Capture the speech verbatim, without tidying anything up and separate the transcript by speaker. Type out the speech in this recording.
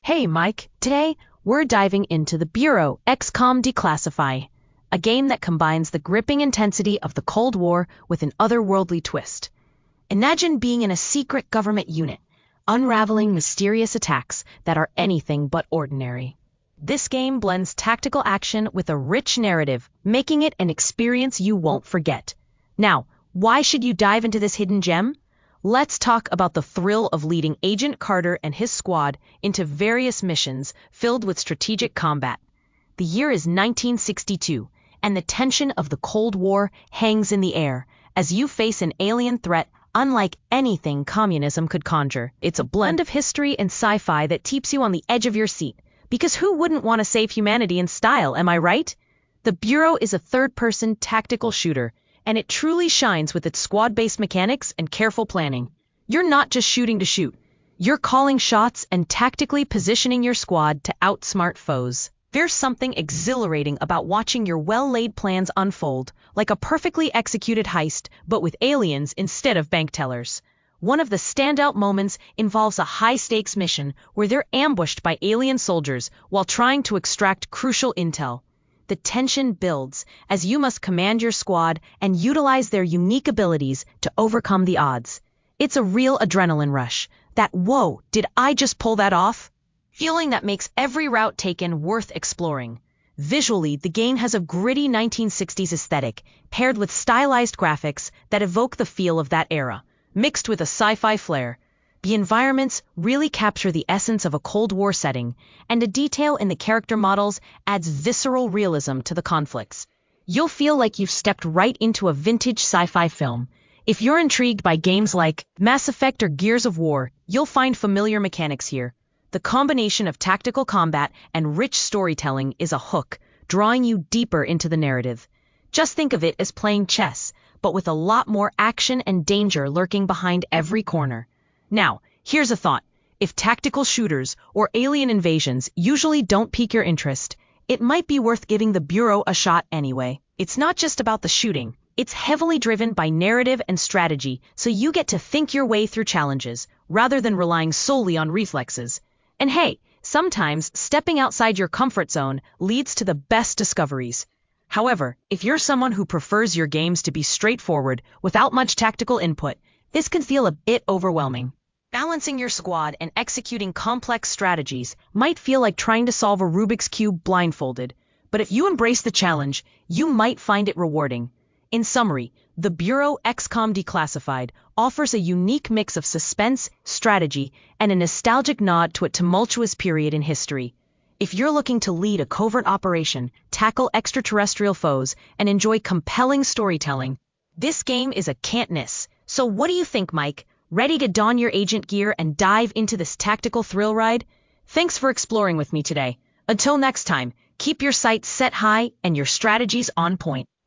Speaker 1: Hey Mike, today we're diving into the Bureau X COM Declassify, a game that combines the gripping intensity of the Cold War with an otherworldly twist. Imagine being in a secret government unit, unraveling mysterious attacks that are anything but ordinary. This game blends tactical action with a rich narrative, making it an experience you won't forget. Now, why should you dive into this hidden gem? Let's talk about the thrill of leading Agent Carter and his squad into various missions filled with strategic combat. The year is nineteen sixty-two, and the tension of the Cold War hangs in the air as you face an alien threat unlike anything communism could conjure. It's a blend of history and sci-fi that keeps you on the edge of your seat, because who wouldn't want to save humanity in style, am I right? The Bureau is a third-person tactical shooter, and it truly shines with its squad-based mechanics and careful planning. You're not just shooting to shoot. You're calling shots and tactically positioning your squad to outsmart foes. There's something exhilarating about watching your well-laid plans unfold, like a perfectly executed heist, but with aliens instead of bank tellers. One of the standout moments involves a high-stakes mission where they're ambushed by alien soldiers while trying to extract crucial intel. The tension builds as you must command your squad and utilize their unique abilities to overcome the odds. It's a real adrenaline rush. That whoa, did I just pull that off? Feeling that makes every route taken worth exploring. Visually, the game has a gritty nineteen sixties aesthetic, paired with stylized graphics that evoke the feel of that era, mixed with a sci-fi flair. The environments really capture the essence of a Cold War setting, and the detail in the character models adds visceral realism to the conflicts. You'll feel like you've stepped right into a vintage sci-fi film. If you're intrigued by games like Mass Effect or Gears of War, you'll find familiar mechanics here. The combination of tactical combat and rich storytelling is a hook, drawing you deeper into the narrative. Just think of it as playing chess, but with a lot more action and danger lurking behind every corner. Now, here's a thought. If tactical shooters or alien invasions usually don't pique your interest, it might be worth giving the Bureau a shot anyway. It's not just about the shooting. It's heavily driven by narrative and strategy, so you get to think your way through challenges, rather than relying solely on reflexes. And hey, sometimes stepping outside your comfort zone leads to the best discoveries. However, if you're someone who prefers your games to be straightforward, without much tactical input, this can feel a bit overwhelming. Balancing your squad and executing complex strategies might feel like trying to solve a Rubik's Cube blindfolded, but if you embrace the challenge, you might find it rewarding. In summary, the Bureau X COM Declassified offers a unique mix of suspense, strategy, and a nostalgic nod to a tumultuous period in history. If you're looking to lead a covert operation, tackle extraterrestrial foes, and enjoy compelling storytelling, this game is a can't miss. So what do you think, Mike? Ready to don your agent gear and dive into this tactical thrill ride? Thanks for exploring with me today. Until next time, keep your sights set high and your strategies on point.